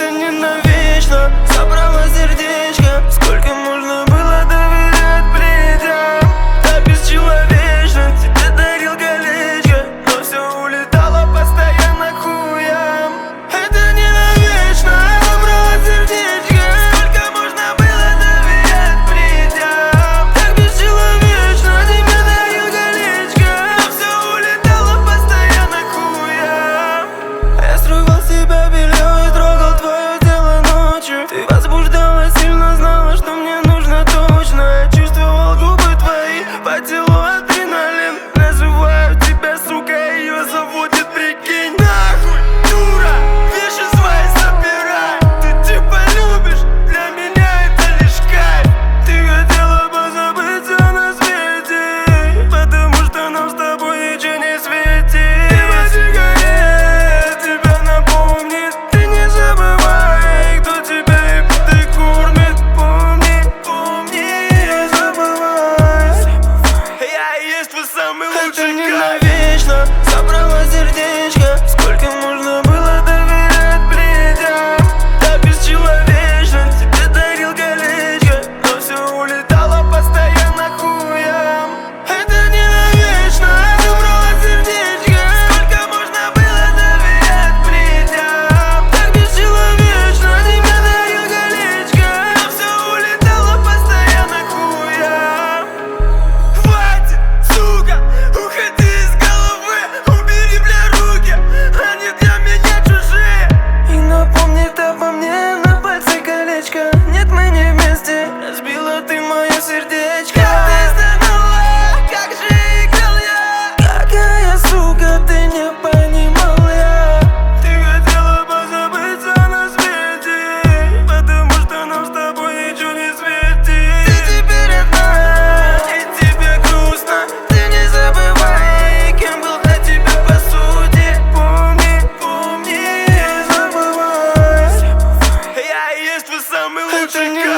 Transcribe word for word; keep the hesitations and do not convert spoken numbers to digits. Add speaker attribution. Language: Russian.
Speaker 1: Это не навечно, забрала сердечко. Сколько можно было доверять плетям? Так бесчеловечно, тебе дарил колечко, но все улетало постоянно к хуям. Это не навечно, забрала сердечко. Сколько можно было доверять плетям? Так бесчеловечно, тебе дарил колечко, но все улетало постоянно к хуям. Я строил себя белее, трогал твое тело ночью. Ты возбуждала сильно, знала, что мне нужно точно. Я чувствовал губы твои, по телу адреналин. Называю тебя, сука, ее заводит, прикинь. Нахуй, дура, вещи свои собирай. Ты типа любишь, для меня это лишь кайф. Ты хотела позабыться на свете, потому что нам с тобой ничего не светит. Ты сигарет тебя напомнит. Ты не забывай, кто тебя и ты кормит. Помни, помни, не забывай. Я и есть твой самый лучший кайф. Это не навечно, забрала сердечко. Сколько можно было доверять плетям? Так бесчеловечно, тебе дарил колечко, но все улетало постоянно к хуям. Это не навечно, забрала сердечко. Сколько можно было доверять плетям? Так бесчеловечно, тебе дарил колечко, но все улетало постоянно к хуям. Хватит, сука, уходи из головы, убери, бля, руки, они для меня чужие. И напомнит обо мне на пальце колечко. Нет, мы не вместе, разбила ты мое сердечко. Как ты стонала, как же играл я. Какая сука, ты не понимал я. Ты хотела позабыться на свете, потому что нам с тобой ничего не светит. Ты теперь одна, и тебе грустно. Ты не забывай, кем был для тебя по сути. Помни, помни, не забывай. Я и есть твой самый лучший кайф.